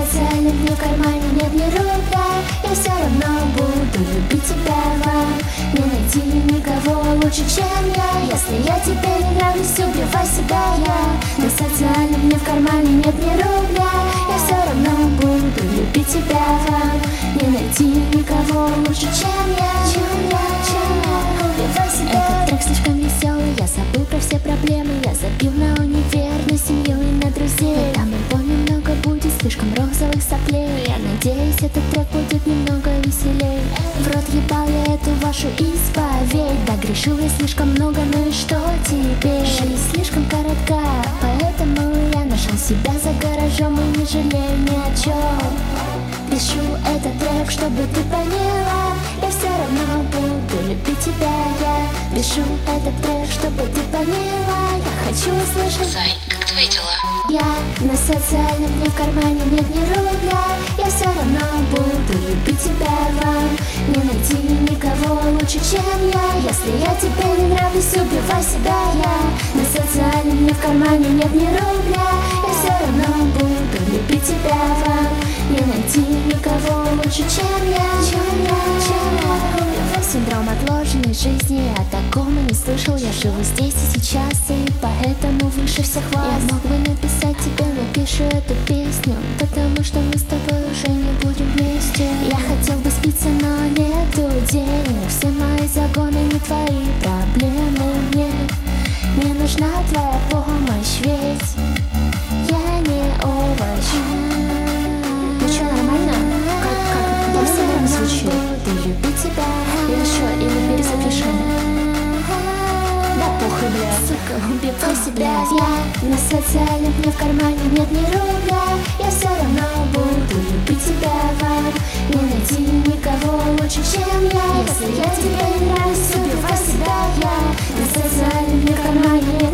социальном дне в кармане нет ни рубля. Я все равно буду любить тебя вам. Не найти никого лучше, чем я. Если я тебе не нравлюсь, убивай себя я. На социальном дне в кармане нет ни рубля. Я все равно буду любить тебя вам. Не найти никого лучше, чем я. Убивай себя. Этот трек слишком веселый, я забыл про все проблемы. Я забил на универ, на семью и на друзей. Там альбоме много будет слишком розовых соплей. Я надеюсь, этот трек будет немного веселей. В рот ебал я эту вашу исповедь. Да грешил я слишком много, ну и что теперь? Жизнь слишком коротка, поэтому я нашел себя за гаражом и не жалею ни о чем. Пишу этот трек, чтобы ты поняла, я все равно буду любить тебя я. Пишу этот трек, чтобы ты поняла, я хочу услышать. Зай, как твои дела? Я на социальном дне в кармане нет ни рубля. Я все равно буду любить тебя вам. Не найти никого лучше, чем я. Если я тебе не нравлюсь, убивай себя я. На социальном дне в кармане нет ни рубля. Я все равно буду любить тебя вам. Не найти никого лучше, чем я. Синдром отложенной жизни, о таком и не слышал. Я живу здесь и сейчас, и поэтому выше всех вас. Я мог бы написать тебе, но пишу эту песню, потому что мы с тобой уже не будем вместе. Я хотел бы спиться, но нету денег. Все мои загоны не твои проблемы. Мне нужна твоя помощь, ведь я не овощ. Ну что, нормально? Как? Я все равно звучит. Буду любить тебя. Или перезапиши. Да похуй, бля. Сука, убивай себя. Я на социальном дне в кармане нет ни рубля. Я все равно буду любить тебя вам. Не найти никого лучше, чем я. Если я тебе не нравлюсь, убивай себя я. На социальном дне в кармане нет